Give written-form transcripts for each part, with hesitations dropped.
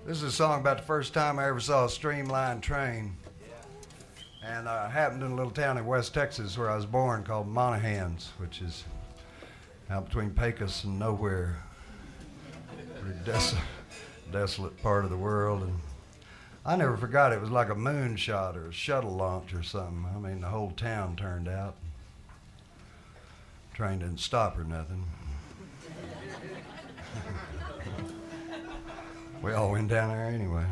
This is a song about the first time I ever saw a streamlined train. And it happened in a little town in West Texas where I was born called Monahans, which is out between Pecos and nowhere. Pretty desolate part of the world. And I never forgot it was like a moonshot or a shuttle launch or something. I mean, the whole town turned out. Train didn't stop or nothing. We all went down there anyway.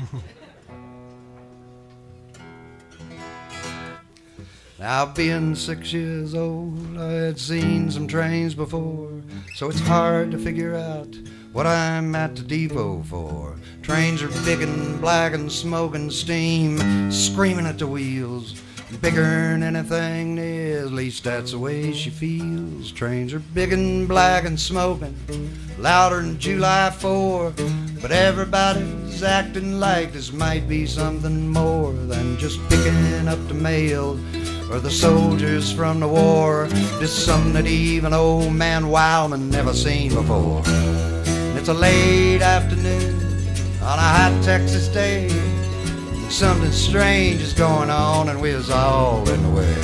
Now, being 6 years old, I had seen some trains before, so it's hard to figure out what I'm at the depot for. Trains are big and black and smoking steam, screaming at the wheels, bigger'n anything there is, at least that's the way she feels. Trains are big and black and smoking, louder than July 4, but everybody's acting like this might be something more than just picking up the mail or the soldiers from the war. This is something that even old man Wildman never seen before. And it's a late afternoon on a hot Texas day. Something strange is going on and we're all in the way.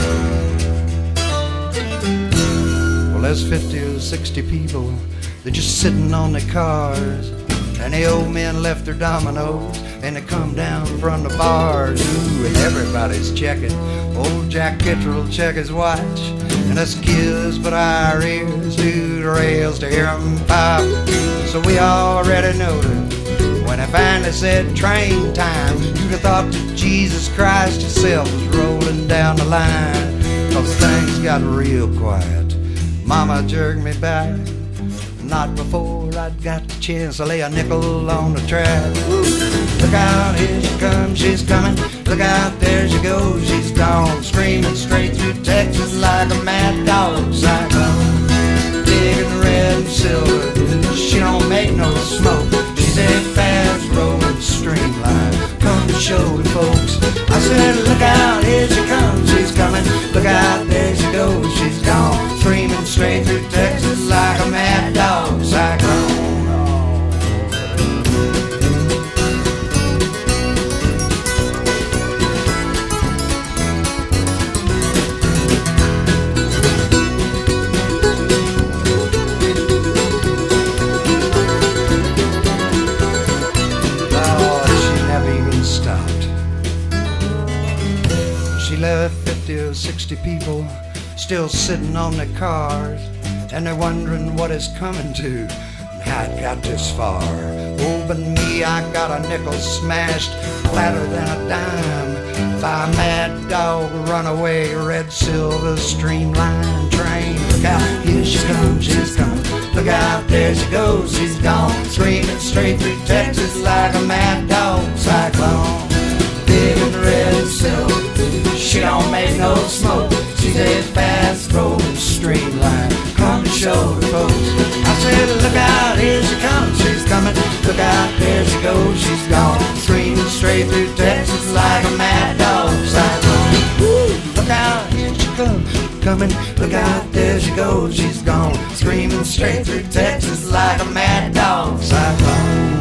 Well, there's 50 or 60 people, they're just sitting on their cars, and the old men left their dominoes and they come down from the bars. Ooh, and everybody's checking. Old Jack Kittrell check his watch, and us kids put our ears to the rails to hear 'em pop. So we already noticed when I finally said train time, you'd have thought that Jesus Christ himself was rolling down the line. 'Cause things got real quiet. Mama jerked me back, not before I'd got the chance to lay a nickel on the track. Woo. Look out, here she comes, she's coming. Look out, there she goes, she's gone. Screaming straight through Texas like a mad dog cyclone. Big and red and silver, she don't make no smoke. She's a fast rolling streamline, come to show the folks. I said, look out, here she comes, she's coming. Look out, there she goes, she's gone. Screaming straight through Texas like a mad dog cyclone. Left 50 or 60 people still sitting on their cars, and they're wondering what it's coming to and how it got this far. Oh, but me, I got a nickel smashed flatter than a dime by a mad dog runaway red silver streamline train. Look out, here she comes, she's coming. Look out, there she goes, she's gone. Screaming straight through Texas like a mad dog cyclone. Big and red and silver, she don't make no smoke. She's a fast rolling streamline, come to show the folks. I said, look out, here she comes, she's coming. Look out, there she goes, she's gone. Screaming straight through Texas like a mad dog cyclone. Woo. Look out, here she comes, coming. Look out, there she goes, she's gone. Screaming straight through Texas like a mad dog cyclone.